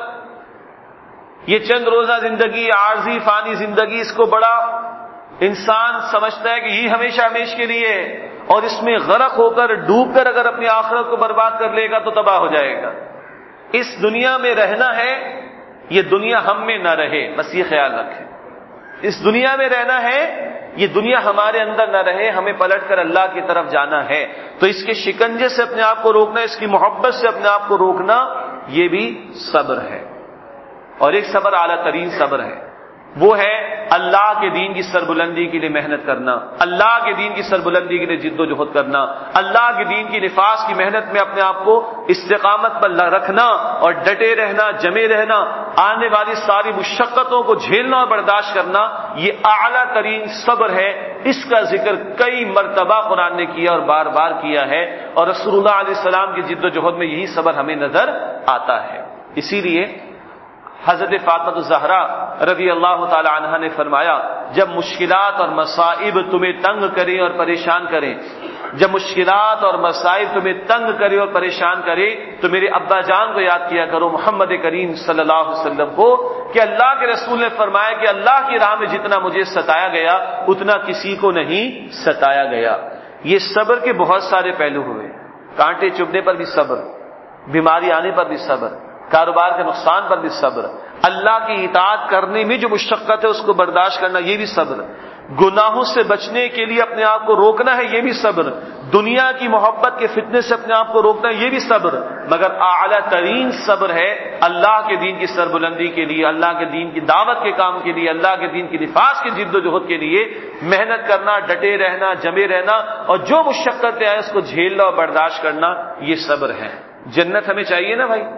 یہ چند روزہ زندگی، عارضی فانی زندگی، اس کو بڑا انسان سمجھتا ہے کہ یہ ہمیشہ ہمیشہ کے لیے ہے، اور اس میں غرق ہو کر ڈوب کر اگر اپنی آخرت کو برباد کر لے گا تو تباہ ہو جائے گا. اس دنیا میں رہنا ہے، یہ دنیا ہم میں نہ رہے، بس یہ خیال رکھیں. اس دنیا میں رہنا ہے، یہ دنیا ہمارے اندر نہ رہے، ہمیں پلٹ کر اللہ کی طرف جانا ہے. تو اس کے شکنجے سے اپنے آپ کو روکنا، اس کی محبت سے اپنے آپ کو روکنا، یہ بھی صبر ہے. اور ایک صبر اعلیٰ ترین صبر ہے، وہ ہے اللہ کے دین کی سربلندی کے لیے محنت کرنا، اللہ کے دین کی سربلندی کے لیے جد و جہد کرنا، اللہ کے دین کی نفاذ کی محنت میں اپنے آپ کو استقامت پر رکھنا اور ڈٹے رہنا، جمے رہنا، آنے والی ساری مشقتوں کو جھیلنا اور برداشت کرنا، یہ اعلیٰ ترین صبر ہے. اس کا ذکر کئی مرتبہ قرآن نے کیا اور بار بار کیا ہے، اور رسول اللہ علیہ السلام کی جد و جہد میں یہی صبر ہمیں نظر آتا ہے. اسی لیے حضرت فاطمہ الزہرا رضی اللہ تعالی عنہا نے فرمایا جب مشکلات اور مصائب تمہیں تنگ کریں اور پریشان کریں، جب مشکلات اور مصائب تمہیں تنگ کرے اور پریشان کرے تو میرے ابا جان کو یاد کیا کرو، محمد کریم صلی اللہ علیہ وسلم کو، کہ اللہ کے رسول نے فرمایا کہ اللہ کی راہ میں جتنا مجھے ستایا گیا اتنا کسی کو نہیں ستایا گیا. یہ صبر کے بہت سارے پہلو ہوئے. کانٹے چبھنے پر بھی صبر، بیماری آنے پر بھی صبر، کاروبار کے نقصان پر بھی صبر، اللہ کی اطاعت کرنے میں جو مشقت ہے اس کو برداشت کرنا، یہ بھی صبر، گناہوں سے بچنے کے لیے اپنے آپ کو روکنا ہے، یہ بھی صبر، دنیا کی محبت کے فتنے سے اپنے آپ کو روکنا یہ بھی صبر، مگر اعلیٰ ترین صبر ہے اللہ کے دین کی سربلندی کے لیے، اللہ کے دین کی دعوت کے کام کے لیے، اللہ کے دین کی نفاذ کی جد و جہد کے لیے محنت کرنا، ڈٹے رہنا، جمے رہنا، اور جو مشقتیں آئیں اس کو جھیلنا اور برداشت کرنا، یہ صبر ہے۔ جنت ہمیں چاہیے نا بھائی،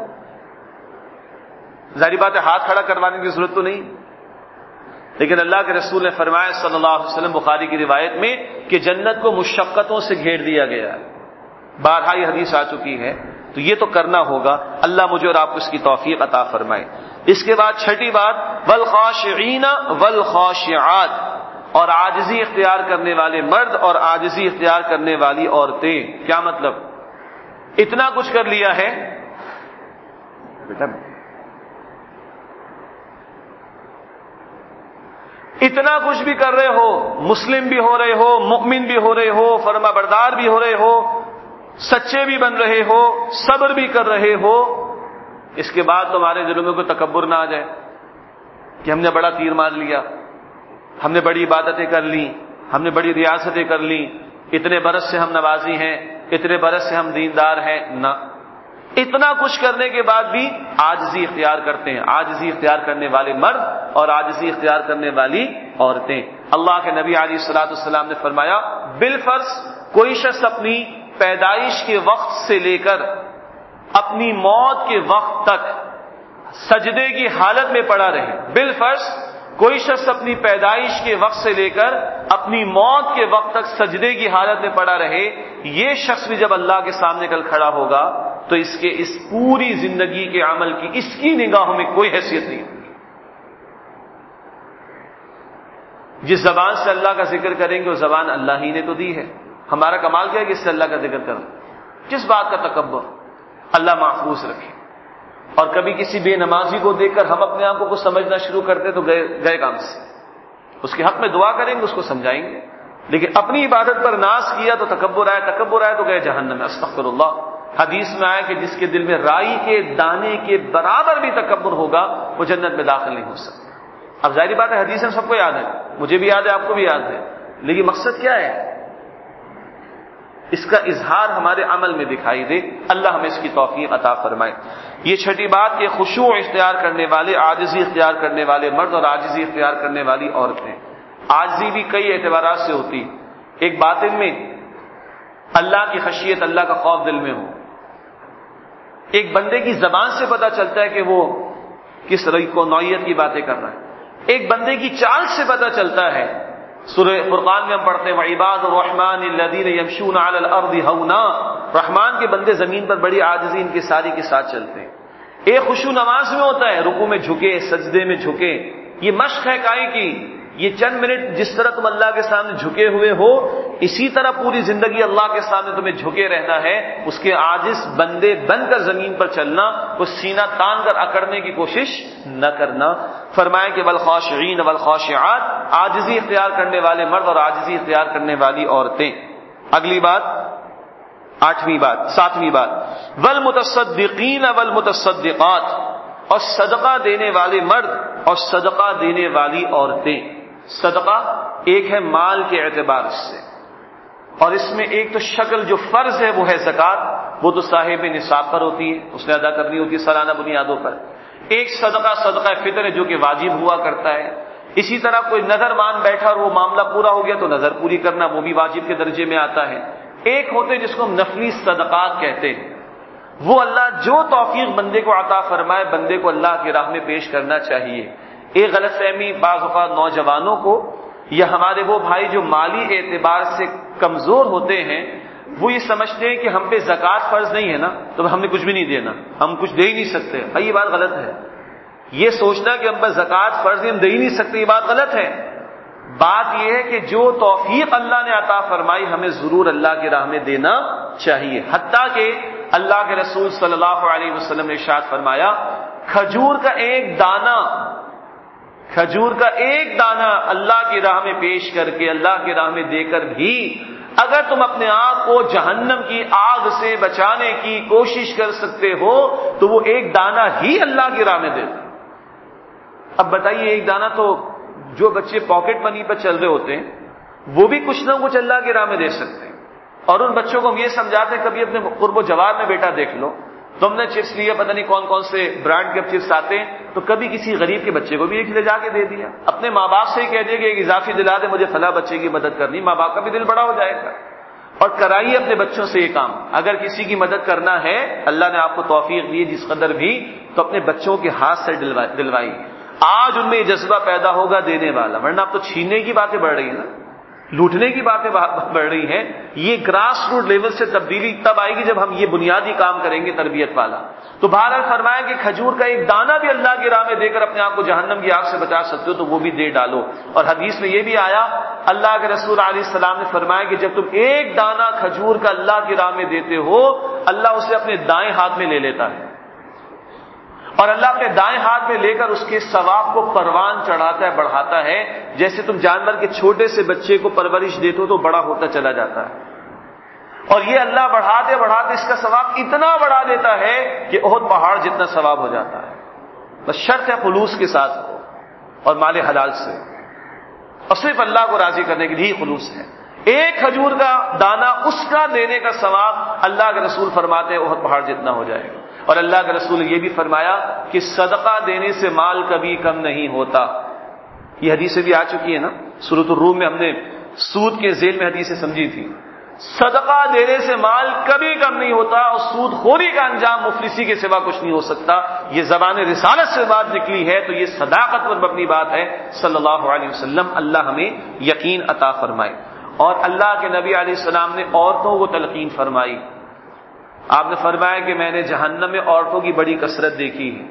ظاہری بات ہے ہاتھ کھڑا کروانے کی ضرورت تو نہیں، لیکن اللہ کے رسول نے فرمایا صلی اللہ علیہ وسلم بخاری کی روایت میں کہ جنت کو مشقتوں سے گھیر دیا گیا، بارہا یہ حدیث آ چکی ہے، تو یہ تو کرنا ہوگا۔ اللہ مجھے اور آپ کو اس کی توفیق عطا فرمائے۔ اس کے بعد چھٹی بات، والخاشعین والخاشعات، اور عاجزی اختیار کرنے والے مرد اور عاجزی اختیار کرنے والی عورتیں۔ کیا مطلب؟ اتنا کچھ کر لیا ہے بیٹا، اتنا کچھ بھی کر رہے ہو، مسلم بھی ہو رہے ہو، مؤمن بھی ہو رہے ہو، فرما بردار بھی ہو رہے ہو، سچے بھی بن رہے ہو، صبر بھی کر رہے ہو، اس کے بعد تمہارے دلوں میں کوئی تکبر نہ آ جائے کہ ہم نے بڑا تیر مار لیا، ہم نے بڑی عبادتیں کر لی، ہم نے بڑی ریاستیں کر لی، اتنے برس سے ہم نمازی ہیں، اتنے برس سے ہم دیندار ہیں۔ نہ، اتنا کچھ کرنے کے بعد بھی عاجزی اختیار کرتے ہیں، عاجزی اختیار کرنے والے مرد اور عاجزی اختیار کرنے والی عورتیں۔ اللہ کے نبی علیہ الصلوۃ والسلام نے فرمایا بالفرض کوئی شخص اپنی پیدائش کے وقت سے لے کر اپنی موت کے وقت تک سجدے کی حالت میں پڑا رہے، بالفرض کوئی شخص اپنی پیدائش کے وقت سے لے کر اپنی موت کے وقت تک سجدے کی حالت میں پڑا رہے، یہ شخص بھی جب اللہ کے سامنے کل کھڑا ہوگا تو اس کے اس پوری زندگی کے عمل کی اس کی نگاہوں میں کوئی حیثیت نہیں ہوگی۔ جس زبان سے اللہ کا ذکر کریں گے وہ زبان اللہ ہی نے تو دی ہے، ہمارا کمال کیا ہے کہ اس سے اللہ کا ذکر کریں، کس بات کا تکبر، اللہ محفوظ رکھے۔ اور کبھی کسی بے نمازی کو دیکھ کر ہم اپنے آپ کو کچھ سمجھنا شروع کرتے تو گئے کام سے، اس کے حق میں دعا کریں گے، اس کو سمجھائیں گے، لیکن اپنی عبادت پر ناز کیا تو تکبر آئے تو گئے جہنم میں، استغفر اللہ۔ حدیث میں آیا کہ جس کے دل میں رائی کے دانے کے برابر بھی تکبر ہوگا وہ جنت میں داخل نہیں ہو سکتا۔ اب ظاہری بات ہے حدیث سب کو یاد ہے، مجھے بھی یاد ہے، آپ کو بھی یاد ہے، لیکن مقصد کیا ہے؟ اس کا اظہار ہمارے عمل میں دکھائی دے، اللہ ہمیں اس کی توفیق عطا فرمائے۔ یہ چھٹی بات کہ خشوع اختیار کرنے والے، عاجزی اختیار کرنے والے مرد اور عاجزی اختیار کرنے والی عورتیں۔ عاجزی بھی کئی اعتبارات سے ہوتی، ایک باطن میں اللہ کی خشیت، اللہ کا خوف دل میں ہو، ایک بندے کی زبان سے پتہ چلتا ہے کہ وہ کس نوعیت کی باتیں کر رہا ہے، ایک بندے کی چال سے پتہ چلتا ہے۔ سورہ فرقان میں ہم پڑھتے ہیں وَعِبَادُ الرَّحْمَٰنِ الَّذِينَ يَمْشُونَ عَلَى الْأَرْضِ هَوْنًا، رحمان کے بندے زمین پر بڑی عاجزی ان کی ساری کے ساتھ چلتے ہیں۔ ایک خشوع نماز میں ہوتا ہے، رکوع میں جھکے، سجدے میں جھکے، یہ مشق ہے کائیں کی، یہ چند منٹ جس طرح تم اللہ کے سامنے جھکے ہوئے ہو اسی طرح پوری زندگی اللہ کے سامنے تمہیں جھکے رہنا ہے، اس کے عاجز بندے بن کر زمین پر چلنا، وہ سینہ تان کر اکڑنے کی کوشش نہ کرنا۔ فرمایا کہ والخاشعین والخاشعات، عاجزی اختیار کرنے والے مرد اور عاجزی اختیار کرنے والی عورتیں۔ اگلی بات، ساتویں بات، والمتصدقین والمتصدقات، اور صدقہ دینے والے مرد اور صدقہ دینے والی عورتیں۔ صدقہ ایک ہے مال کے اعتبار سے، اور اس میں ایک تو شکل جو فرض ہے وہ ہے زکوٰۃ، وہ تو صاحب نصاب پر ہوتی ہے، اس نے ادا کرنی ہوتی ہے سالانہ بنیادوں پر۔ ایک صدقہ فطر ہے جو کہ واجب ہوا کرتا ہے۔ اسی طرح کوئی نظر مان بیٹھا اور وہ معاملہ پورا ہو گیا تو نظر پوری کرنا وہ بھی واجب کے درجے میں آتا ہے۔ ایک ہوتے جس کو ہم نفلی صدقات کہتے ہیں، وہ اللہ جو توفیق بندے کو عطا فرمائے بندے کو اللہ کی راہ میں پیش کرنا چاہیے۔ ایک غلط فہمی بعض اوقات نوجوانوں کو یا ہمارے وہ بھائی جو مالی اعتبار سے کمزور ہوتے ہیں وہ یہ سمجھتے ہیں کہ ہم پہ زکوٰۃ فرض نہیں ہے نا تو ہم نے کچھ بھی نہیں دینا، ہم کچھ دے ہی نہیں سکتے۔ بھائی یہ بات غلط ہے، یہ سوچنا کہ ہم پہ زکوٰۃ فرض ہے ہم دے ہی نہیں سکتے، یہ بات غلط ہے۔ بات یہ ہے کہ جو توفیق اللہ نے عطا فرمائی ہمیں ضرور اللہ کی راہ میں دینا چاہیے، حتیٰ کہ اللہ کے رسول صلی اللہ علیہ وسلم نے ارشاد فرمایا کھجور کا ایک دانہ اللہ کی راہ میں پیش کر کے، اللہ کی راہ میں دے کر بھی اگر تم اپنے آپ کو جہنم کی آگ سے بچانے کی کوشش کر سکتے ہو تو وہ ایک دانہ ہی اللہ کی راہ میں دے دو۔ اب بتائیے ایک دانہ تو جو بچے پاکٹ منی پر چل رہے ہوتے ہیں وہ بھی کچھ نہ کچھ اللہ کی راہ میں دے سکتے ہیں، اور ان بچوں کو ہم یہ سمجھاتے ہیں کبھی اپنے قرب و جوار میں بیٹا دیکھ لو، تم نے چپس لیے، پتہ نہیں کون کون سے برانڈ کے چپس آتے ہیں، تو کبھی کسی غریب کے بچے کو بھی ایک لے جا کے دے دیا، اپنے ماں باپ سے ہی کہہ دیا کہ ایک اضافی دلا دے مجھے فلاں بچے کی مدد کرنی، ماں باپ کا بھی دل بڑا ہو جائے گا۔ اور کرائیے اپنے بچوں سے یہ کام، اگر کسی کی مدد کرنا ہے، اللہ نے آپ کو توفیق دی جس قدر بھی، تو اپنے بچوں کے ہاتھ سے دلوائیے۔ آج ان میں یہ جذبہ پیدا ہوگا دینے والا، ورنہ اب تو چھیننے کی باتیں بڑھ رہی ہیں نا، لوٹنے کی باتیں بڑھ رہی ہیں۔ یہ گراس روٹ لیول سے تبدیلی تب آئے گی جب ہم یہ بنیادی کام کریں گے تربیت والا۔ تو بہرحال فرمایا کہ کھجور کا ایک دانہ بھی اللہ کی راہ میں دے کر اپنے آپ کو جہنم کی آگ سے بچا سکتے ہو تو وہ بھی دے ڈالو۔ اور حدیث میں یہ بھی آیا، اللہ کے رسول علیہ السلام نے فرمایا کہ جب تم ایک دانہ کھجور کا اللہ کی راہ میں دیتے ہو، اللہ اسے اپنے دائیں ہاتھ میں لے لیتا ہے، اور اللہ اپنے دائیں ہاتھ میں لے کر اس کے ثواب کو پروان چڑھاتا ہے، بڑھاتا ہے۔ جیسے تم جانور کے چھوٹے سے بچے کو پرورش دیتے ہو تو بڑا ہوتا چلا جاتا ہے، اور یہ اللہ بڑھاتے بڑھاتے اس کا ثواب اتنا بڑھا دیتا ہے کہ احد پہاڑ جتنا ثواب ہو جاتا ہے۔ بس شرط ہے خلوص کے ساتھ ہو اور مال حلال سے، اور صرف اللہ کو راضی کرنے کے لیے خلوص ہے۔ ایک کھجور کا دانہ اس کا دینے کا ثواب اللہ کے رسول فرماتے ہیں احد پہاڑ جتنا ہو جائے گا۔ اور اللہ کے رسول نے یہ بھی فرمایا کہ صدقہ دینے سے مال کبھی کم نہیں ہوتا۔ یہ حدیثیں بھی آ چکی ہیں نا، سورۃ الروم میں ہم نے سود کے ذیل میں حدیثیں سمجھی تھی۔ صدقہ دینے سے مال کبھی کم نہیں ہوتا، اور سود خوری کا انجام مفلسی کے سوا کچھ نہیں ہو سکتا۔ یہ زبان رسالت سے بات نکلی ہے تو یہ صداقت پر مبنی بات ہے صلی اللہ علیہ وسلم۔ اللہ ہمیں یقین عطا فرمائے۔ اور اللہ کے نبی علیہ السلام نے عورتوں کو تلقین فرمائی۔ آپ نے فرمایا کہ میں نے جہنم میں عورتوں کی بڑی کثرت دیکھی ہے،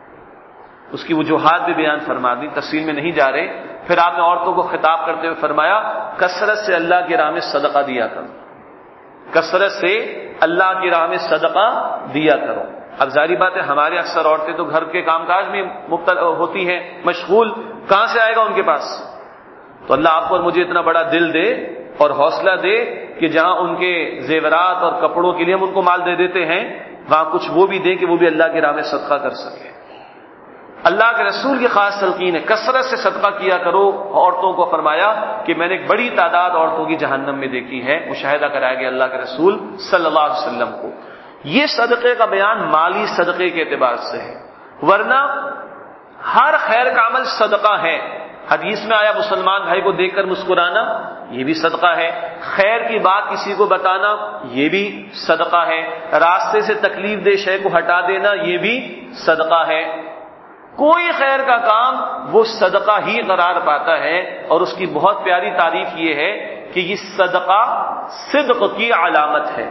اس کی وجوہات بھی بیان فرما دی، تفصیل میں نہیں جا رہے۔ پھر آپ نے عورتوں کو خطاب کرتے ہوئے فرمایا کثرت سے اللہ کی راہ میں صدقہ دیا کرو، کثرت سے اللہ کی راہ میں صدقہ دیا کرو۔ اب ظاہری بات ہے ہمارے اکثر عورتیں تو گھر کے کام کاج میں مبتلا ہوتی ہیں، مشغول، کہاں سے آئے گا ان کے پاس؟ تو اللہ آپ کو اور مجھے اتنا بڑا دل دے اور حوصلہ دے کہ جہاں ان کے زیورات اور کپڑوں کے لیے ہم ان کو مال دے دیتے ہیں، وہاں کچھ وہ بھی دیں کہ وہ بھی اللہ کی راہ میں صدقہ کر سکے۔ اللہ کے رسول کی خاص تلقین ہے کثرت سے صدقہ کیا کرو۔ عورتوں کو فرمایا کہ میں نے ایک بڑی تعداد عورتوں کی جہنم میں دیکھی ہے، مشاہدہ کرایا گیا اللہ کے رسول صلی اللہ علیہ وسلم کو۔ یہ صدقے کا بیان مالی صدقے کے اعتبار سے ہے، ورنہ ہر خیر کا عمل صدقہ ہے۔ حدیث میں آیا مسلمان بھائی کو دیکھ کر مسکرانا، یہ بھی صدقہ ہے۔ خیر کی بات کسی کو بتانا، یہ بھی صدقہ ہے۔ راستے سے تکلیف دہ شے کو ہٹا دینا، یہ بھی صدقہ ہے۔ کوئی خیر کا کام وہ صدقہ ہی قرار پاتا ہے، اور اس کی بہت پیاری تعریف یہ ہے کہ یہ صدقہ صدق کی علامت ہے۔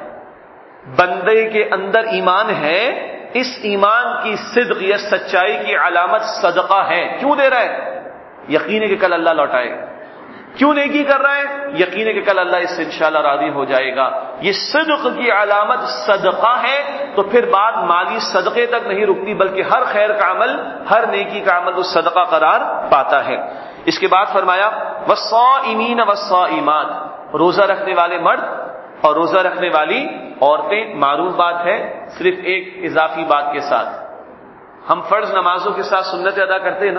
بندے کے اندر ایمان ہے، اس ایمان کی صدق یا سچائی کی علامت صدقہ ہے۔ کیوں دے رہا ہے؟ یقین ہے کہ کل اللہ لوٹائے گا۔ کیوں نیکی کر رہا ہے؟ یقین ہے کہ کل اللہ اس سے انشاءاللہ راضی ہو جائے گا۔ یہ صدق کی علامت صدقہ ہے، تو پھر بات مالی صدقے تک نہیں رکتی، بلکہ ہر خیر کا عمل، ہر نیکی کا عمل وہ صدقہ قرار پاتا ہے۔ اس کے بعد فرمایا والصائمین والصائمات، روزہ رکھنے والے مرد اور روزہ رکھنے والی عورتیں۔ معروف بات ہے، صرف ایک اضافی بات کے ساتھ، ہم فرض نمازوں کے ساتھ سنت ادا کرتے ہیں نا،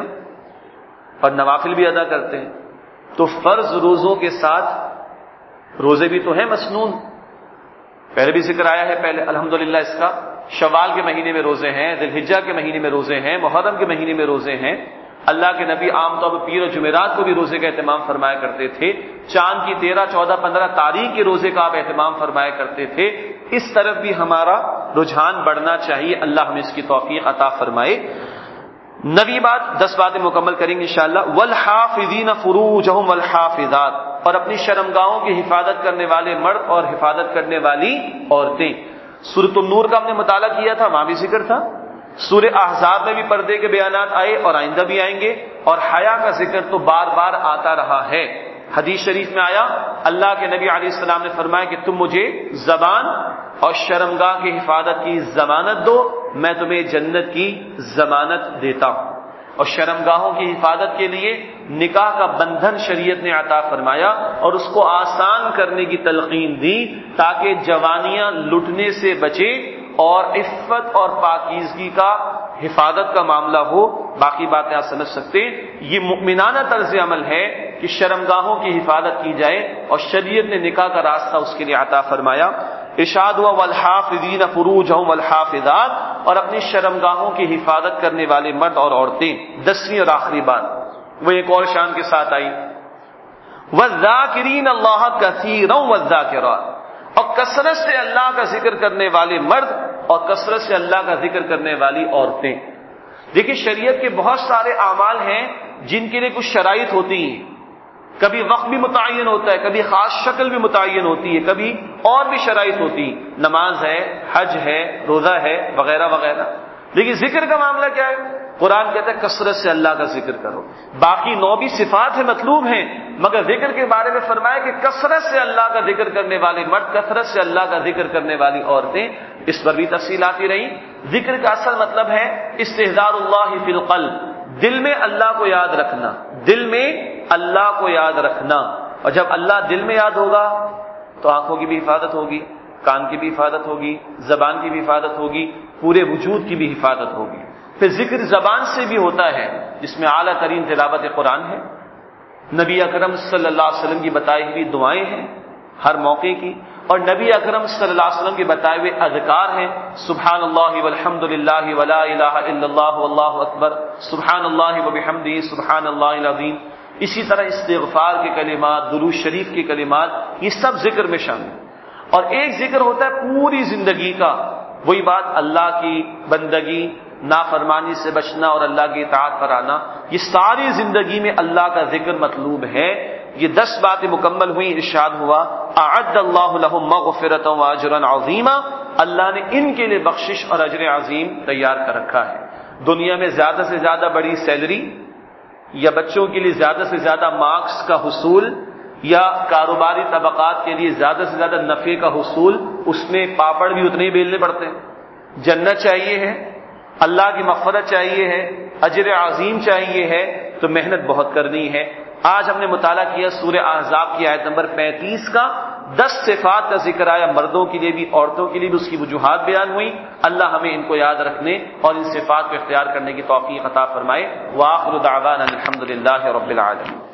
اور نوافل بھی ادا کرتے ہیں، تو فرض روزوں کے ساتھ روزے بھی تو ہیں مسنون، پہلے بھی ذکر آیا ہے پہلے الحمدللہ اس کا۔ شوال کے مہینے میں روزے ہیں، ذی الحجہ کے مہینے میں روزے ہیں، محرم کے مہینے میں روزے ہیں۔ اللہ کے نبی عام طور پر پیر و جمعرات کو بھی روزے کا اہتمام فرمایا کرتے تھے۔ چاند کی 13، 14، 15 تاریخ کے روزے کا آپ اہتمام فرمایا کرتے تھے۔ اس طرف بھی ہمارا رجحان بڑھنا چاہیے، اللہ ہمیں اس کی توفیق عطا فرمائے۔ نویں بات، 10 باتیں مکمل کریں گے انشاءاللہ۔ والحافظین فروجہم والحافظات، اور اپنی شرمگاہوں کی حفاظت کرنے والے مرد اور حفاظت کرنے والی عورتیں۔ سورۃ النور کا ہم نے مطالعہ کیا تھا، وہاں بھی ذکر تھا۔ سورہ احزاب میں بھی پردے کے بیانات آئے اور آئندہ بھی آئیں گے، اور حیا کا ذکر تو بار بار آتا رہا ہے۔ حدیث شریف میں آیا، اللہ کے نبی علیہ السلام نے فرمایا کہ تم مجھے زبان اور شرمگاہ کی حفاظت کی ضمانت دو، میں تمہیں جنت کی ضمانت دیتا ہوں۔ اور شرمگاہوں کی حفاظت کے لیے نکاح کا بندھن شریعت نے عطا فرمایا اور اس کو آسان کرنے کی تلقین دی، تاکہ جوانیاں لٹنے سے بچے اور عفت اور پاکیزگی کا حفاظت کا معاملہ ہو۔ باقی باتیں آپ سمجھ سکتے ہیں، یہ مؤمنانہ طرز عمل ہے کہ شرمگاہوں کی حفاظت کی جائے، اور شریعت نے نکاح کا راستہ اس کے لیے عطا فرمایا۔ ارشاد ہوا والحافظین فروجہم والحافظات، اور اپنی شرمگاہوں کی حفاظت کرنے والے مرد اور عورتیں۔ 10ویں اور آخری بات وہ ایک اور شان کے ساتھ آئی، والذاکرین اللہ کثیرا والذاکرات، اور کثرت سے اللہ کا ذکر کرنے والے مرد اور کثرت سے اللہ کا ذکر کرنے والی عورتیں۔ دیکھیے شریعت کے بہت سارے اعمال ہیں جن کے لیے کچھ شرائط ہوتی ہیں، کبھی وقت بھی متعین ہوتا ہے، کبھی خاص شکل بھی متعین ہوتی ہے، کبھی اور بھی شرائط ہوتی ہیں، نماز ہے، حج ہے، روزہ ہے، وغیرہ وغیرہ۔ لیکن ذکر کا معاملہ کیا ہے؟ قرآن کہتا ہے کثرت سے اللہ کا ذکر کرو۔ باقی 9 بھی صفات ہیں، مطلوب ہیں، مگر ذکر کے بارے میں فرمایا کہ کثرت سے اللہ کا ذکر کرنے والے مرد، کثرت سے اللہ کا ذکر کرنے والی عورتیں۔ اس پر بھی تفصیل آتی رہی۔ ذکر کا اصل مطلب ہے استحضار اللہ فی القلب، دل میں اللہ کو یاد رکھنا، دل میں اللہ کو یاد رکھنا۔ اور جب اللہ دل میں یاد ہوگا تو آنکھوں کی بھی حفاظت ہوگی، کان کی بھی حفاظت ہوگی، زبان کی بھی حفاظت ہوگی، پورے وجود کی بھی حفاظت ہوگی۔ پھر ذکر زبان سے بھی ہوتا ہے، جس میں اعلیٰ ترین تلاوت قرآن ہے، نبی اکرم صلی اللہ علیہ وسلم کی بتائی ہوئی دعائیں ہیں ہر موقع کی، اور نبی اکرم صلی اللہ علیہ وسلم کے بتائے ہوئے اذکار ہیں، سبحان اللہ والحمد للہ ولا الہ الا اللہ واللہ اکبر، سبحان اللہ وبحمدہ سبحان اللہ العظیم۔ اسی طرح استغفار کے کلمات، درود شریف کے کلمات، یہ سب ذکر میں شامل ہیں۔ اور ایک ذکر ہوتا ہے پوری زندگی کا، وہی بات اللہ کی بندگی، نافرمانی سے بچنا اور اللہ کی اطاعت پر آنا، یہ ساری زندگی میں اللہ کا ذکر مطلوب ہے۔ یہ 10 باتیں مکمل ہوئی، ارشاد ہوا اعد اللہ لہم مغفرۃ واجرا عظیما، اللہ نے ان کے لیے بخشش اور اجر عظیم تیار کر رکھا ہے۔ دنیا میں زیادہ سے زیادہ بڑی سیلری، یا بچوں کے لیے زیادہ سے زیادہ مارکس کا حصول، یا کاروباری طبقات کے لیے زیادہ سے زیادہ نفع کا حصول، اس میں پاپڑ بھی اتنے ہی بیلنے پڑتے ہیں۔ جنت چاہیے ہے، اللہ کی مغفرت چاہیے ہے، اجر عظیم چاہیے ہے، تو محنت بہت کرنی ہے۔ آج ہم نے مطالعہ کیا سورہ احزاب کی آیت نمبر 35 کا، 10 صفات کا ذکر آیا، مردوں کے لیے بھی عورتوں کے لیے بھی اس کی وجوہات بیان ہوئی۔ اللہ ہمیں ان کو یاد رکھنے اور ان صفات کو اختیار کرنے کی توفیق عطا فرمائے۔ وآخر دعوانا الحمد للہ رب العالمین۔